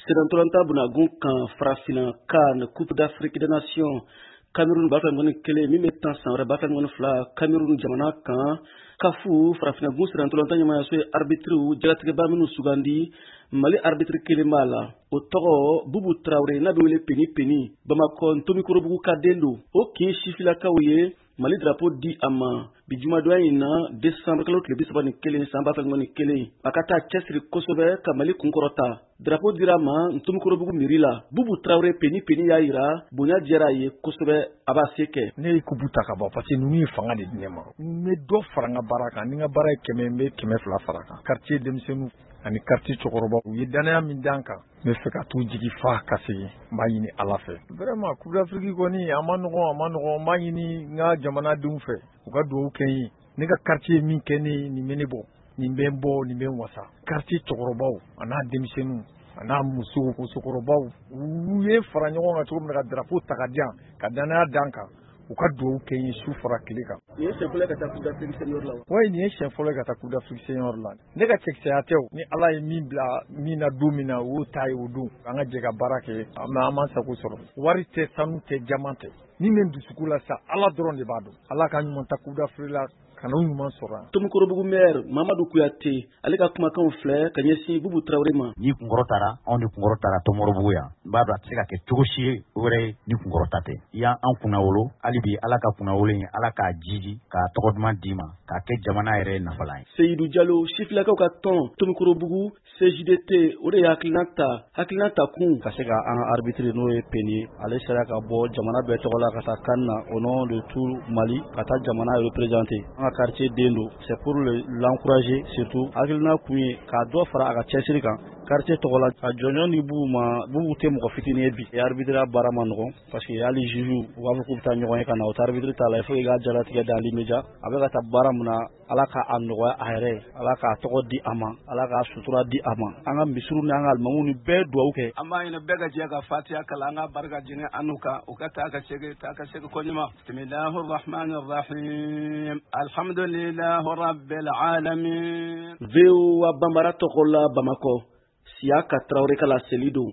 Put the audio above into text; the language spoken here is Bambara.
Sedantolanta bunagun kan farafina kan Coupe d'Afrique des Nations Cameroun b'a fɛ ngɔni kelen min bɛ tan san wɛrɛ b'a fɛ ngɔni fila Cameroun jamana kan kafu farafina gun sedantolanta ɲɛmayaso ye arbitriw jalatigɛba minnu sugandi Mali arbitre kelen b'a la o tɔgɔ Bubu Traoré n'a bɛ wele peni Bamakɔ Ntomikorobugu ka den don o kin sifilakaw ye Mali drapeau di a ma bi jumadonya in na décembre kalo tile 31 san b'a fɛ ngɔni kelen a ka taa cɛsiri kosɛbɛ ka Mali kunkɔrɔta drapeau dira ma Ntomikorobugu mairie la Bubu Traoré peni y'a yira bonya diyara a ye kosɛbɛ a b'a se kɛ ne ye kubu ta ka bɔ parce que ninnu ye fanga de di ne ma n bɛ dɔ fara n ka baara kan ni n ka baara ye 100 n bɛ 200 fara kan quartier denmisɛnninw ani quartier cɛkɔrɔbaw u ye danaya min d'an kan n bɛ fɛ ka t'u jigi fa ka segin n b'a ɲini Ala fɛ vraiment Coupe d'Afrique kɔni a ma nɔgɔn n b'a ɲini n ka jamanadenw fɛ u ka dugawu kɛ n ye ne ka quartier min kɛ ne ye nin bɛ ne bɔ nin bɛ n bɔ nin bɛ n wasa quartier cɛkɔrɔbaw a n'a denmisɛnninw a n'a musow musokɔrɔbaw u ye fara ɲɔgɔn kan cogo min na ka drapeau ta ka di yan ka danaya d'an kan u ka dugawu kɛ n ye su fara tile kan. Nin ye siɲɛ fɔlɔ ka taa Coupe d'Afrique senior la wa? Oui, nin ye siɲɛ fɔlɔ ka taa Coupe d'Afrique senior la. Ne ka cɛkisɛya tɛ o. Ni Ala ye min bila min na don min na o y'o ta ye o don. An ka jɛ ka baara kɛ mais an m'an sago sɔrɔ. Wari tɛ sanu tɛ jama tɛ. Ni min dusuku la sa Ala dɔrɔn de b'a dɔn. Ala ka ɲuman ta Coupe d'Afrique la kana ɲuman sɔrɔ. Tomikorobugu maire Mamadou Kouyaté ale ka kumakanw filɛ ka ɲɛsin Bubu Traoré ma. Ni kunkɔrɔtara anw de kunkɔrɔtara Tomikorobugu yan. N b'a dɔn a tɛ se ka kɛ cogo si ye wɛrɛ ye ni kunkɔrɔta tɛ. I y'an kunna wolo hali bi Ala ka kunna wolo in Ala k'a jiji k'a tɔgɔ duman d'i ma k'a kɛ jamana yɛrɛ nafalan ye. Seydou Diallo sifilakaw ka tɔn Tomikorobugu CJDT o de ye hakilina ta kun ka se ka an arbitre n'o ye Peni ale sera ka bɔ jamana bɛɛ tɔgɔ la ka taa CAN na au nom de tout Mali ka taa jamana représenter an ka quartier den don c'est pour l'encourager surtout hakilina kun ye k'a dɔ fara a ka cɛsiri kan quartier tɔgɔ la ka jɔnjɔn ni Bubu tɛ mɔgɔ fitinin ye bi arbitre baara ma nɔgɔn parce que hali juge u b'a fɔ k'u bɛ taa ɲɔgɔn ye ka na o tɛ arbitre t'a la il faut i ka jalatigɛ dans l'immédiat a bɛ ka taa baara mun na Ala k'a nɔgɔya a yɛrɛ ye Ala k'a tɔgɔ di a ma Ala k'a sutura di a ma an ka misiriw ni an ka alimamuw ni bɛɛ dugawu kɛ an b'a ɲini bɛɛ ka jɛ ka Fatiha kalan an ka barika jigin an n'u kan u ka taa ka segin ko ɲuman bismillahir rahmanir rahim alhamdulillahi rabbil alamin VOA Bambara tɔgɔ la Bamakɔ Siaka Traoré kala seli don